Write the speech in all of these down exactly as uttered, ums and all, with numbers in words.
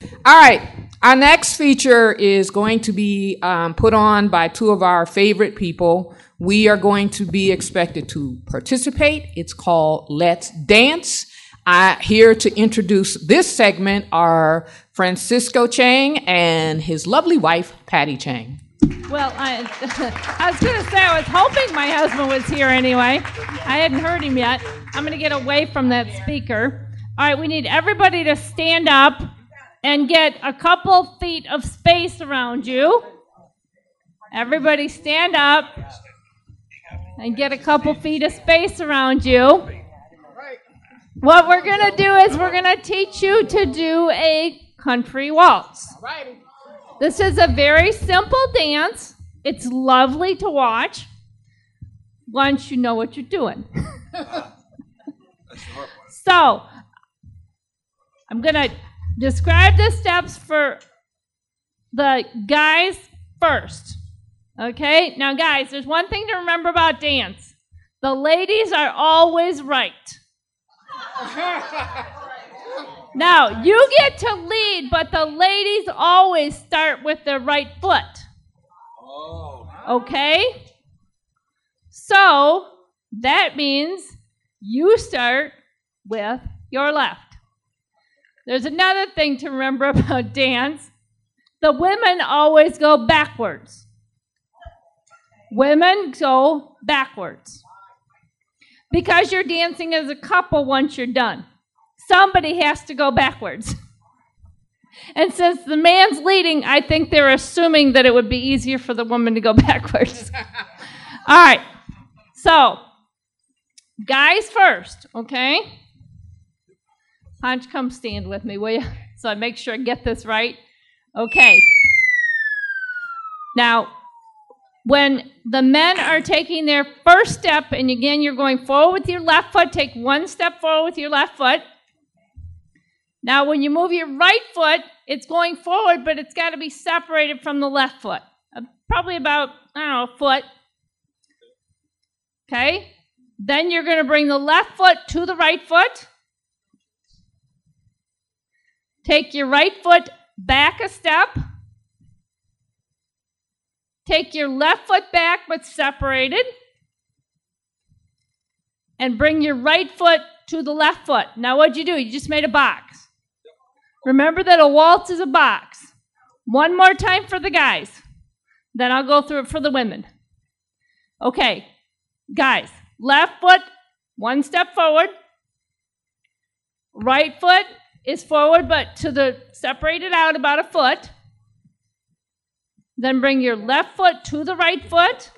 All right. Our next feature is going to be um, put on by two of our favorite people. We are going to be expected to participate. It's called Let's Dance. I, here to introduce this segment are Francisco Chang and his lovely wife, Patty Chang. Well, I, I was going to say, I was hoping my husband was here anyway. I hadn't heard him yet. I'm going to get away from that speaker. All right, we need everybody to stand up and get a couple feet of space around you. Everybody stand up and get a couple feet of space around you. What we're going to do is we're going to teach you to do a country waltz. This is a very simple dance. It's lovely to watch once you know what you're doing. So, I'm going to describe the steps for the guys first. Okay? Now, guys, there's one thing to remember about dance. The ladies are always right. Now, you get to lead, but the ladies always start with their right foot. Okay? So, that means you start with your left. There's another thing to remember about dance. The women always go backwards. Women go backwards. Because you're dancing as a couple once you're done. Somebody has to go backwards. And since the man's leading, I think they're assuming that it would be easier for the woman to go backwards. All right. So, guys first, okay? Punch, come stand with me, will you? So I make sure I get this right. Okay. Now, when the men are taking their first step, and again, you're going forward with your left foot, take one step forward with your left foot. Now, when you move your right foot, it's going forward, but it's got to be separated from the left foot. Uh, probably about, I don't know, a foot. Okay? Then you're going to bring the left foot to the right foot. Take your right foot back a step. Take your left foot back but separated. And bring your right foot to the left foot. Now what'd you do? You just made a box. Remember that a waltz is a box. One more time for the guys. Then I'll go through it for the women. Okay, guys, left foot, one step forward. Right foot is forward, but to the separated out about a foot. Then bring your left foot to the right foot.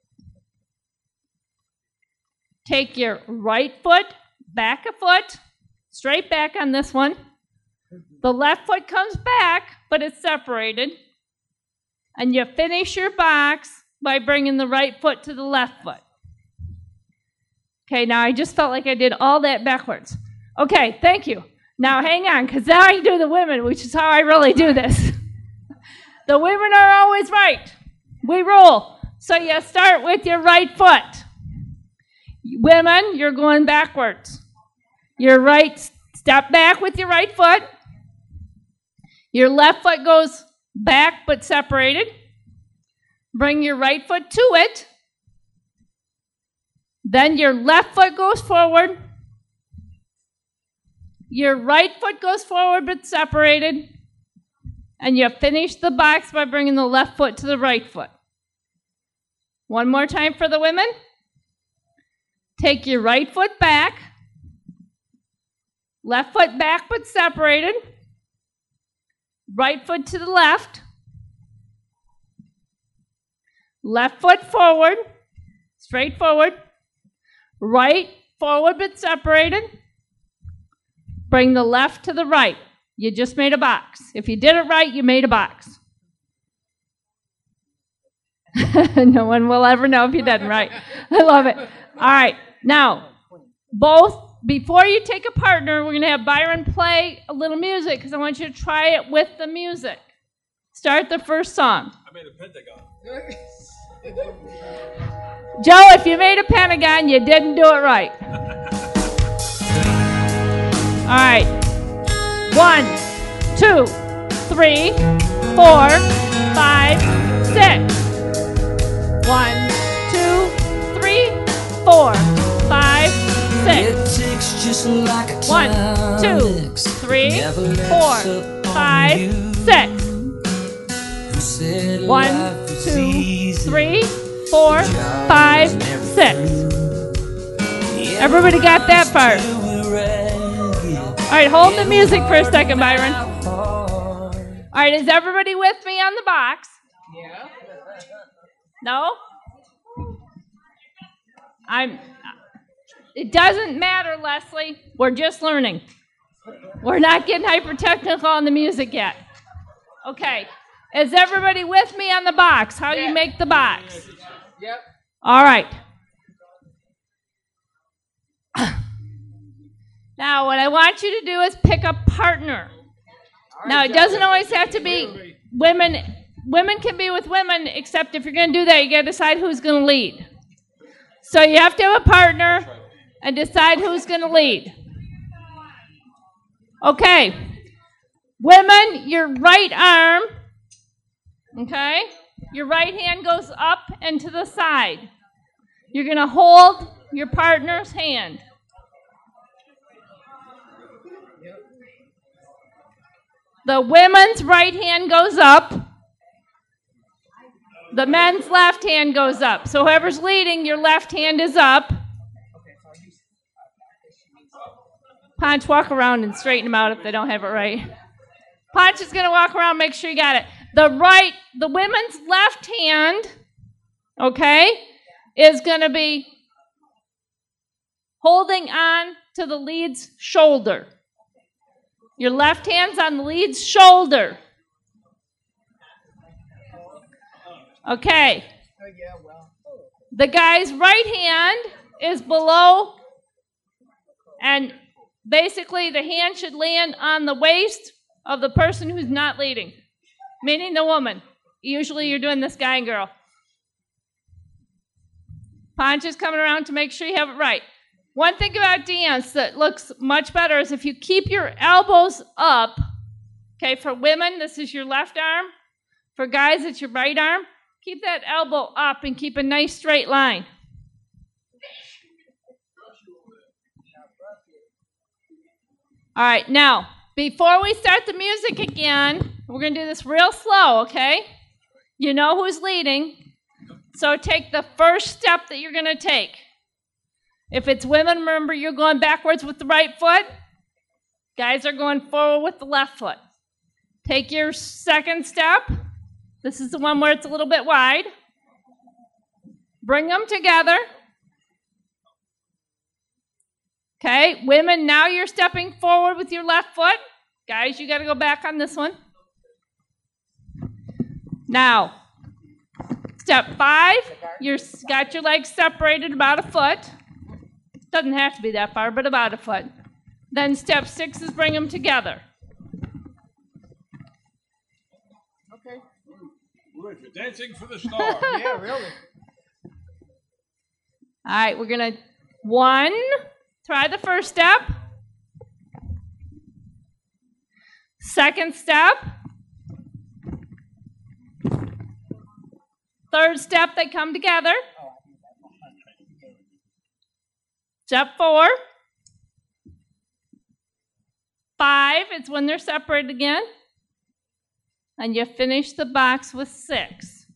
Take your right foot back a foot, straight back on this one. The left foot comes back, but it's separated. And you finish your box by bringing the right foot to the left foot. Okay, now I just felt like I did all that backwards. Okay, thank you. Now hang on, because now I do the women, which is how I really do this. The women are always right. We rule. So you start with your right foot. Women, you're going backwards. Your right, step back with your right foot. Your left foot goes back but separated. Bring your right foot to it. Then your left foot goes forward. Your right foot goes forward but separated. And you finish the box by bringing the left foot to the right foot. One more time for the women. Take your right foot back. Left foot back but separated. Right foot to the left. Left foot forward. Straight forward. Right forward but separated. Bring the left to the right. You just made a box. If you did it right, you made a box. No one will ever know if you didn't, right? I love it. All right. Now, both, before you take a partner, we're going to have Byron play a little music because I want you to try it with the music. Start the first song. I made a pentagon. Joe, if you made a pentagon, you didn't do it right. All right. One, two, three, four, five, six. One, two, three, four, five, six. One, two, three, four, five, six. One, two, three, four, five, six. Everybody got that part? All right, hold the music for a second, Byron. All right, is everybody with me on the box? Yeah. No? I'm. It doesn't matter, Leslie. We're just learning. We're not getting hyper-technical on the music yet. Okay. Is everybody with me on the box? How Yeah. you make the box? Yep. All right. Now, what I want you to do is pick a partner. Now, it doesn't always have to be women. Women can be with women, except if you're going to do that, you got to decide who's going to lead. So you have to have a partner and decide who's going to lead. Okay. Women, your right arm, okay? Your right hand goes up and to the side. You're going to hold your partner's hand. The women's right hand goes up. The men's left hand goes up. So whoever's leading, your left hand is up. Ponch, walk around and straighten them out if they don't have it right. Ponch is going to walk around, make sure you got it. The right, the women's left hand, okay, is going to be holding on to the lead's shoulder. Your left hand's on the lead's shoulder. Okay. The guy's right hand is below, and basically the hand should land on the waist of the person who's not leading, meaning the woman. Usually you're doing this guy and girl. Ponch is coming around to make sure you have it right. One thing about dance that looks much better is if you keep your elbows up. Okay, for women, this is your left arm. For guys, it's your right arm. Keep that elbow up and keep a nice straight line. All right, now, before we start the music again, we're going to do this real slow, okay? You know who's leading, so take the first step that you're going to take. If it's women, remember you're going backwards with the right foot. Guys are going forward with the left foot. Take your second step. This is the one where it's a little bit wide. Bring them together. Okay, women, now you're stepping forward with your left foot. Guys, you got to go back on this one. Now, step five, you've got your legs separated about a foot. Doesn't have to be that far, but about a foot. Then step six is bring them together. Okay. Good. You're dancing for the star. Yeah, really. All right, we're going to, one, try the first step. Second step. Third step, they come together. Step four. Five, it's when they're separated again. And you finish the box with six.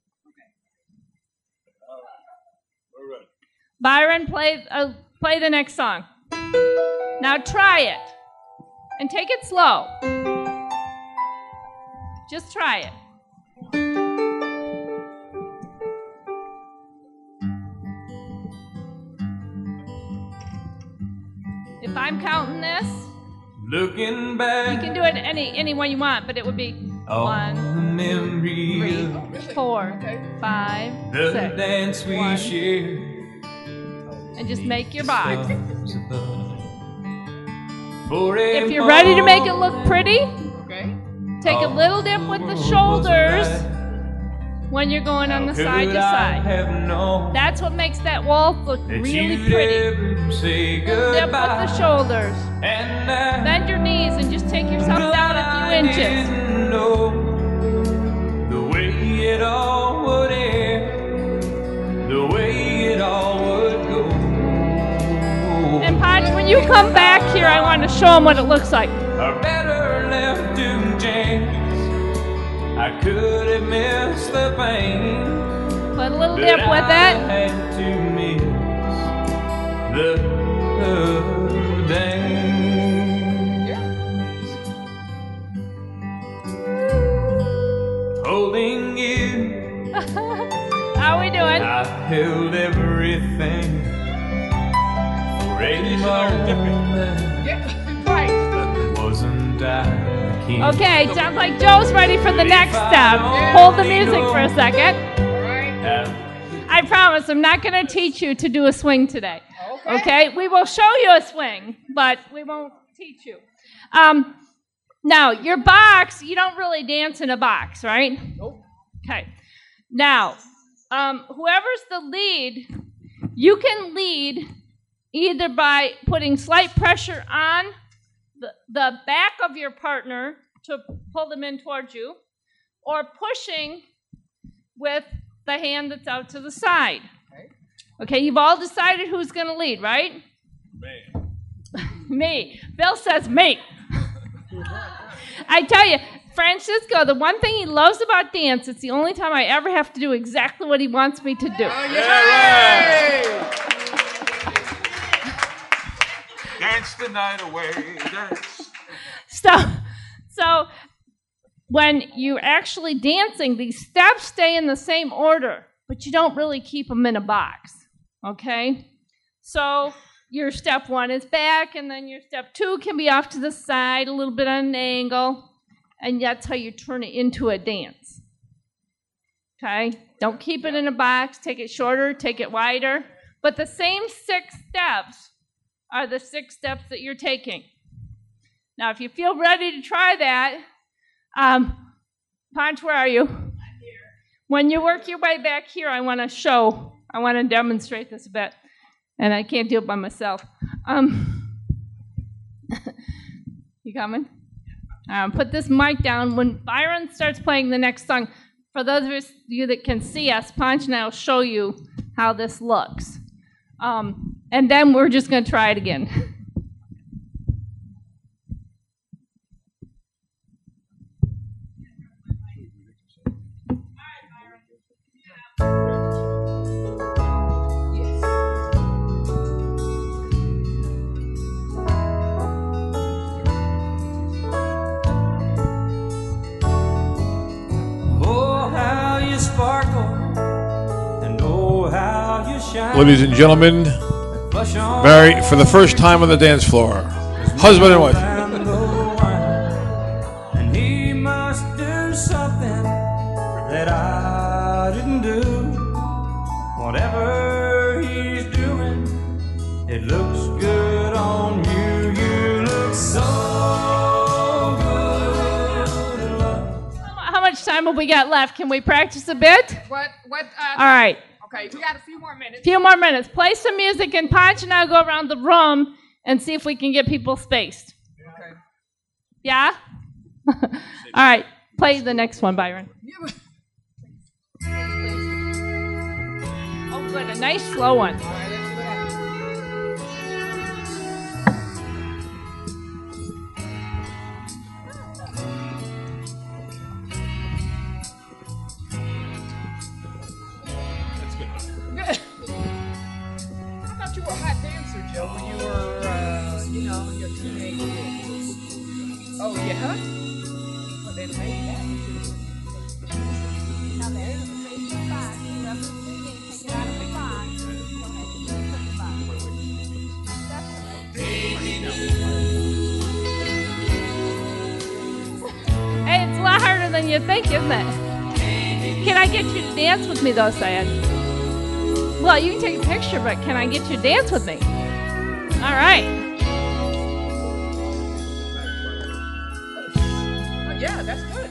All right. Byron, play, uh, play the next song. Now try it. And take it slow. Just try it. If I'm counting this, looking back, you can do it any any one you want, but it would be all one, the memories, three, four, five, the six, dance we one, shared, and just make your box. stars above. For a If you're ready to make it look pretty, Okay. take a little dip with the shoulders when you're going on the side to side. That's what makes that wall look really pretty. say Dip with goodbye. the shoulders. And I Bend your knees and just take yourself down a few inches. didn't know the way it all would end, the way it all would go. And Podge, when you come back here, I want to show them what it looks like. I better left to chance. I could have missed the pain. Put a little But dip with I it. had to miss the, the dance. Holding you, How we doing? I held everything for a moment. Yeah, right. Wasn't I the king? Okay, sounds like Joe's ready for the next step. Hold the music for a second. I promise I'm not going to teach you to do a swing today. Okay. Okay? We will show you a swing, but we won't teach you. Um, now, your box, you don't really dance in a box, right? Nope. Okay. Now, um, whoever's the lead, you can lead either by putting slight pressure on the, the back of your partner to pull them in towards you, or pushing with the hand that's out to the side. Okay. Okay, you've all decided who's going to lead, right? Man. Me. Bill says me. I tell you, Francisco, the one thing he loves about dance, it's the only time I ever have to do exactly what he wants me to do. Dance the night away. Dance. So, so when you're actually dancing, these steps stay in the same order, but you don't really keep them in a box, okay? So your step one is back, and then your step two can be off to the side, a little bit on an angle, and that's how you turn it into a dance, okay? Don't keep it in a box. Take it shorter, take it wider, but the same six steps are the six steps that you're taking. Now, if you feel ready to try that, um, Ponch, where are you? I'm here. When you work your way back here, I want to show, I want to demonstrate this a bit, and I can't do it by myself. Um, you coming? Um, put this mic down. When Byron starts playing the next song, for those of you that can see us, Ponch and I will show you how this looks. Um, and then we're just going to try it again. Ladies and gentlemen, married for the first time on the dance floor, husband and wife. And he must do something that I didn't do. Whatever he's doing, it looks good on you. You look so good. How much time have we got left? Can we practice a bit? What? What? Uh, All right. Okay, we got a few more minutes. Few more minutes. Play some music, and Ponch and I will go around the room and see if we can get people spaced. Okay. Yeah? All right. Play the next one, Byron. Oh, good. A nice slow one. All right, let's see what happens. Good. I thought you were a hot dancer, Joe, when you were, uh, you know, in your teenage years. Oh, yeah? Well, they made that. Now there is a safety box. Whoever's leading, take it out of the box. Go ahead and put it in the box. Hey, it's a lot harder than you think, isn't it? Can I get you to dance with me, though, Syed? Well, you can take a picture, but can I get you to dance with me? All right. Oh, yeah, that's good.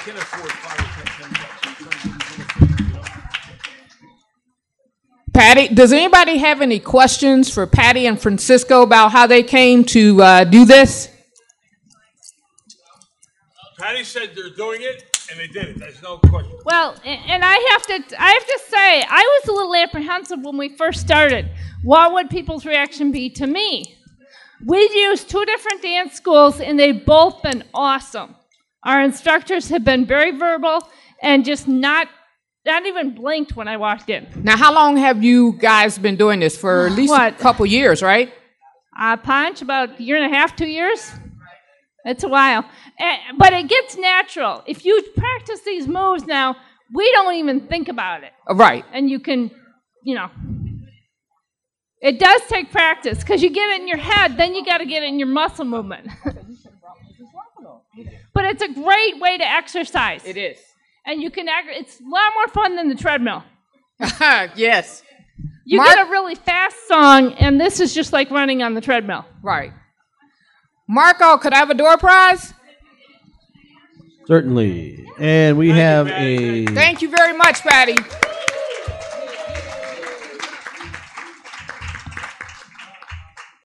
can't afford five or ten bucks. Patty, does anybody have any questions for Patty and Francisco about how they came to uh, do this? Patty said they're doing it, and they did it. There's no question. Well, a- and I have to, I have to say, I was a little apprehensive when we first started. What would people's reaction be to me? We've used two different dance schools, and they've both been awesome. Our instructors have been very verbal and just not, not even blinked when I walked in. Now, how long have you guys been doing this? For at least What? a couple years, right? Uh, Punch, about a year and a half, two years. It's a while. Eh, but it gets natural. If you practice these moves now, we don't even think about it. Uh, Right. And you can, you know, it does take practice because you get it in your head, then you got to get it in your muscle movement. But it's a great way to exercise. It is. And you can, ag- it's a lot more fun than the treadmill. Yes. You Mark- get a really fast song, and this is just like running on the treadmill. Right. Marco, could I have a door prize? Certainly. And we have a Thank you very much, Patty.